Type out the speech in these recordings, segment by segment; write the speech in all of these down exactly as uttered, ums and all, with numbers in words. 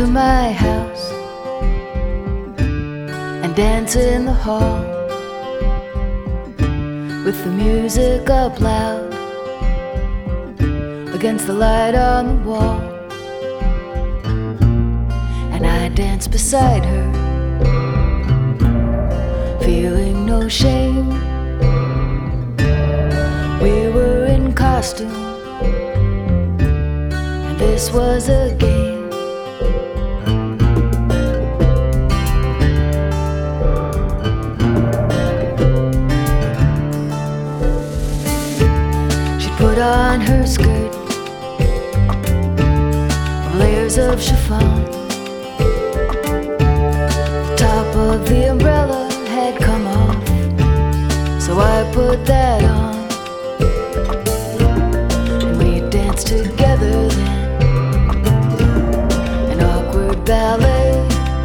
to my house and dance in the hall with the music up loud against the light on the wall. And I dance beside her, feeling no shame. We were in costume, and this was a game. She put on her skirt of layers of chiffon. The top of the umbrella had come off, so I put that on. And we danced together then, an awkward ballet.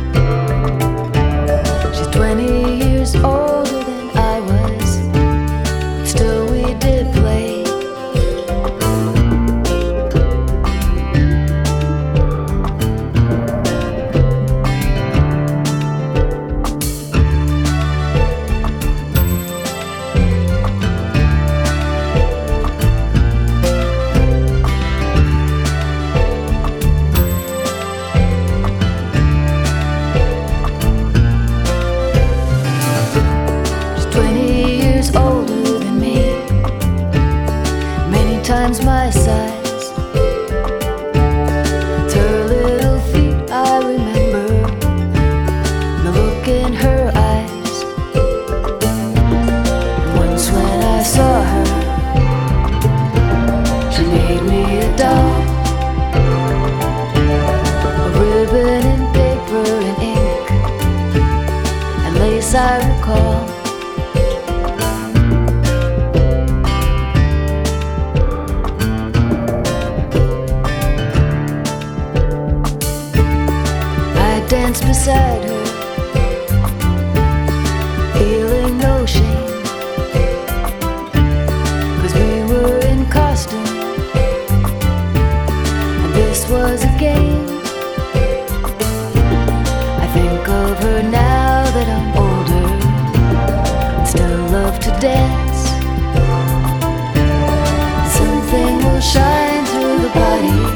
She's twenty years older than I was, but still we did play. Older than me, many times my size. It's her little feet I remember, and the look in her eyes. And once when I saw her, she made me a doll, a ribbon and paper and ink and lace I recall. Dance beside her, feeling no shame, 'cause we were in costume, and this was a game. I think of her now that I'm older, and still love to dance. Something will shine through the body